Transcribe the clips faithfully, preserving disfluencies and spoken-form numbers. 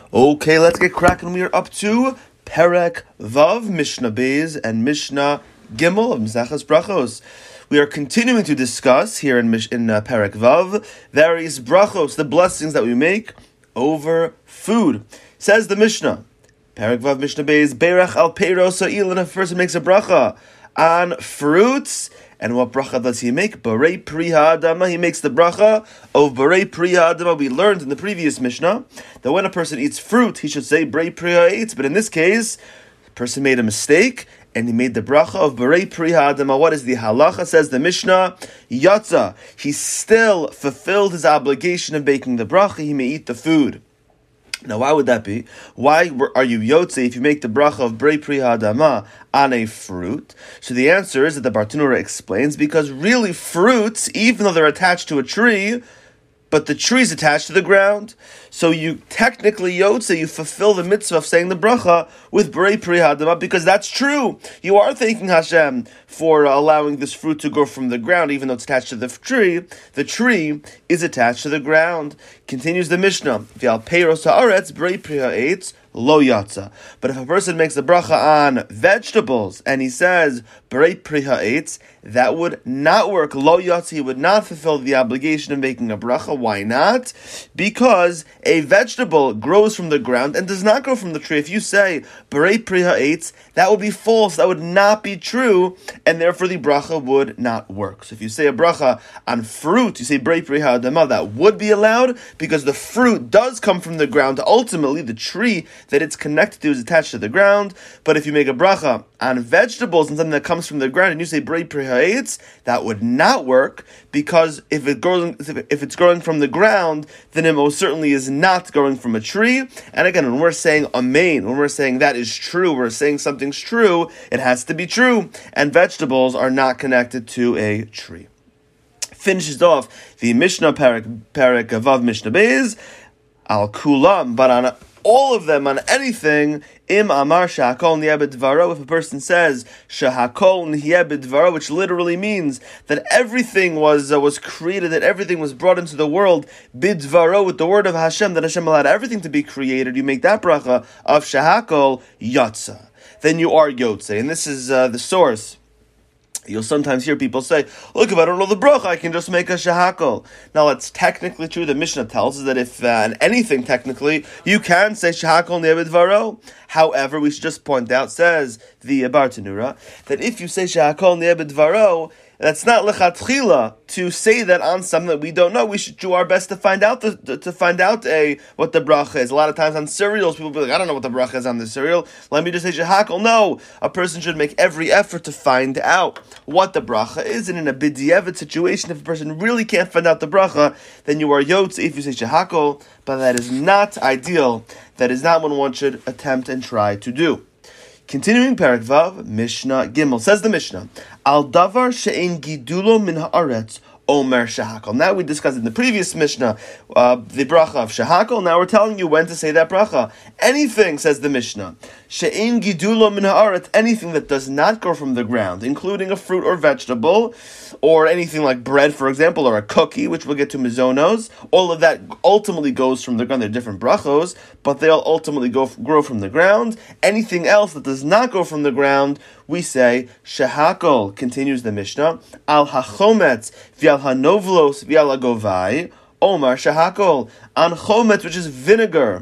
Okay, let's get cracking. We are up to Perek Vav, Mishnah Beis, and Mishnah Gimel of Mesechus Brachos. We are continuing to discuss here in, Mish- in uh, Perek Vav various brachos, the blessings that we make over food. Says the Mishnah, Perek Vav Mishnah Beis, Berach al Peiros Ha'il, and a person makes a bracha on fruits. And what bracha does he make? Barei Pri Ha'adama. He makes the bracha of Barei Pri Ha'adama. We learned in the previous Mishnah that when a person eats fruit, he should say Barei Pri Ha'etz. But in this case, the person made a mistake and he made the bracha of Barei Pri Ha'adama. What is the halacha? Says the Mishnah, Yatza. He still fulfilled his obligation of baking the bracha. He may eat the food. Now, why would that be? Why are you yotze if you make the bracha of Brei Pri Ha'adama on a fruit? So the answer is that the Bartenura explains, because really fruits, even though they're attached to a tree, but the tree is attached to the ground. So you technically, yotze, you fulfill the mitzvah of saying the bracha with Barei Pri Ha'adama, because that's true. You are thanking Hashem for allowing this fruit to grow from the ground, even though it's attached to the tree. The tree is attached to the ground. Continues the Mishnah, V'al peiros ha'aretz Barei Pri Ha'etz lo yatza. But if a person makes the bracha on vegetables and he says Barei Pri Ha'etz, that would not work. Lo yatza, he would not fulfill the obligation of making a bracha. Why not? Because a vegetable grows from the ground and does not grow from the tree. If you say Barei Pri Ha'etz, that would be false. That would not be true, and therefore the bracha would not work. So if you say a bracha on fruit, you say Barei Pri Ha'adama, that would be allowed, because the fruit does come from the ground. Ultimately, the tree that it's connected to is attached to the ground. But if you make a bracha on vegetables and something that comes from the ground, and you say Barei Pri Ha'etz, that would not work, because if it grows, if it's growing from the ground, then it most certainly is not growing from a tree. And again, when we're saying amen, when we're saying that is true, we're saying something's true, it has to be true. And vegetables are not connected to a tree. Finishes off the Mishnah Perek Perek Vav Mishnah Beis al Kulam, but on all of them, on anything, im amar shahakol niyeh b'dvaro, if a person says shahakol niyeh b'dvaro, which literally means that everything was uh, was created, that everything was brought into the world b'dvaro, with the word of Hashem, that Hashem allowed everything to be created, you make that bracha of shahakol yatza, then you are yotze. And this is uh, the source. You'll sometimes hear people say, look, if I don't know the bracha, I can just make a shahakol. Now, it's technically true. The Mishnah tells us that if, uh, and anything technically, you can say shahakol niyeh b'dvaro. However, we should just point out, says the Bartenura, that if you say shahakol niyeh b'dvaro, that's not lechatchila to say that on something that we don't know. We should do our best to find out the, to find out a what the bracha is. A lot of times on cereals, people be like, I don't know what the bracha is on this cereal. Let me just say shahakol. No, a person should make every effort to find out what the bracha is. And in a b'diavad situation, if a person really can't find out the bracha, then you are yotze if you say shahakol. But that is not ideal. That is not what one should attempt and try to do. Continuing Perek Vav, Mishnah Gimel, says the Mishnah, Al davar she'en gidulo min haaretz omer shahakol. Now we discussed in the previous Mishnah uh, the bracha of shahakol. Now we're telling you when to say that bracha. Anything, says the Mishnah, she'en gidulo min haaretz, anything that does not grow from the ground, including a fruit or vegetable, or anything like bread, for example, or a cookie, which we'll get to mizonos, all of that ultimately goes from the ground. They're different brachos, but they all ultimately go grow from the ground. Anything else that does not go from the ground, we say shahakol. Continues the Mishnah, al hachometz v'al hanovlos v'al hagovai omar shahakol. On chometz, which is vinegar,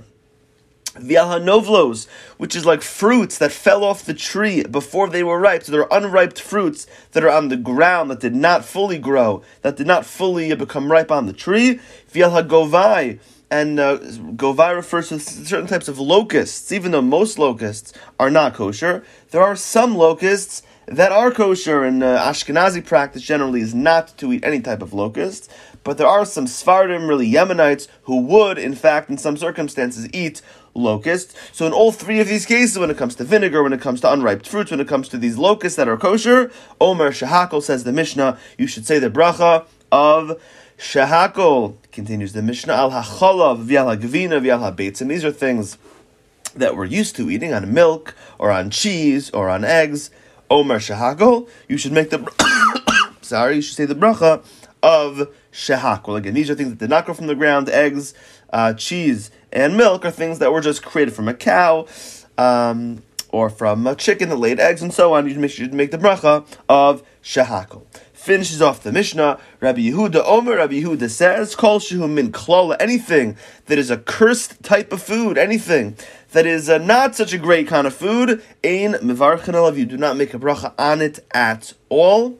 v'al hanovlos, which is like fruits that fell off the tree before they were ripe. So they're unripe fruits that are on the ground, that did not fully grow, that did not fully become ripe on the tree. V'al hagovai. And uh, govai refers to certain types of locusts. Even though most locusts are not kosher, there are some locusts that are kosher, and uh, Ashkenazi practice generally is not to eat any type of locusts. But there are some Sephardim, really Yemenites, who would, in fact, in some circumstances, eat locusts. So in all three of these cases, when it comes to vinegar, when it comes to unripe fruits, when it comes to these locusts that are kosher, Omer Shahakol, says the Mishnah, you should say the bracha of shahakol. Continues the Mishnah, al hachalav v'al hagvina v'al habeitzim. These are things that we're used to eating on milk, or on cheese, or on eggs. Omer shahakol. You should make the sorry, you should say the bracha of shahakol. Again, these are things that did not grow from the ground: eggs, uh, cheese, and milk are things that were just created from a cow, um, or from a chicken that laid eggs and so on. You should make the bracha of shehakol. Finishes off the Mishnah. Rabbi Yehuda Omer, Rabbi Yehuda says, Kol shehu min klola, anything that is a cursed type of food, anything that is uh, not such a great kind of food, ein mevarchen alav, you do not make a bracha on it at all.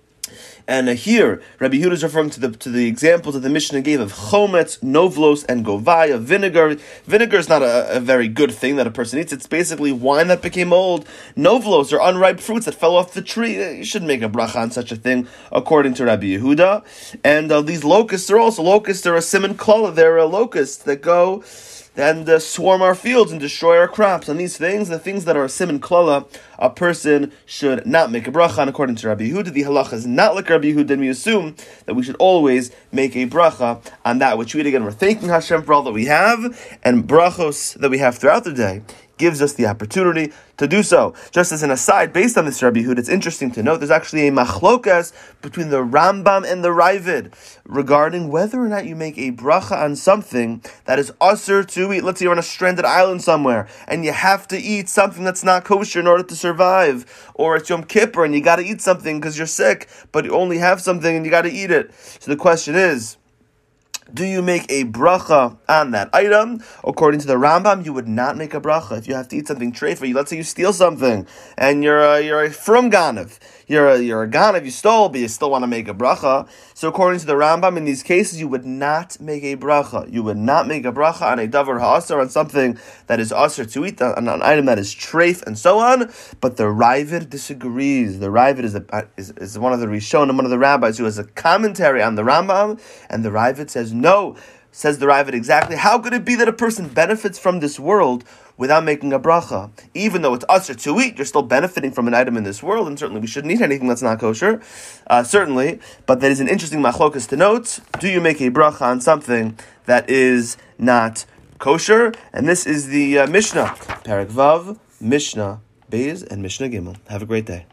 And uh, here, Rabbi Yehuda is referring to the to the examples that the Mishnah gave of chometz, novlos, and govaya, vinegar. Vinegar is not a, a very good thing that a person eats. It's basically wine that became old. Novlos are unripe fruits that fell off the tree. You shouldn't make a bracha on such a thing, according to Rabbi Yehuda. And uh, these locusts are also locusts. They're a siman klala. They're uh, locusts that go and uh, swarm our fields and destroy our crops. And these things, the things that are a siman klala, a person should not make a bracha on, according to Rabbi Yehuda. The halacha is not like Rabbi Yehuda, and we assume that we should always make a bracha on that which we eat. Again, we're thanking Hashem for all that we have, and brachos that we have throughout the day gives us the opportunity to do so. Just as an aside, based on this Rabbi Yehuda, it's interesting to note there's actually a machlokas between the Rambam and the Ravid regarding whether or not you make a bracha on something that is usher to eat. Let's say you're on a stranded island somewhere and you have to eat something that's not kosher in order to survive, or it's Yom Kippur and you got to eat something because you're sick, but you only have something and you got to eat it. So the question is, do you make a bracha on that item? According to the Rambam, you would not make a bracha if you have to eat something treifa. Let's say you steal something and you're a, you're a from ganav. You're a, you're a ganav, you stole, but you still want to make a bracha. So according to the Rambam, in these cases, you would not make a bracha. You would not make a bracha on a davar ha'asar, on something that is asar to eat, on an item that is treif, and so on. But the Ravid disagrees. The Ravid is, a, is, is one of the Rishonim, one of the rabbis who has a commentary on the Rambam, and the Ravid says, no, says the Ravid exactly, how could it be that a person benefits from this world without making a bracha? Even though it's usher to eat, you're still benefiting from an item in this world, and certainly we shouldn't eat anything that's not kosher, uh, certainly, but that is an interesting machlokas to note. Do you make a bracha on something that is not kosher? And this is the uh, Mishnah, Perek Vav, Mishnah Beis, and Mishnah Gimel. Have a great day.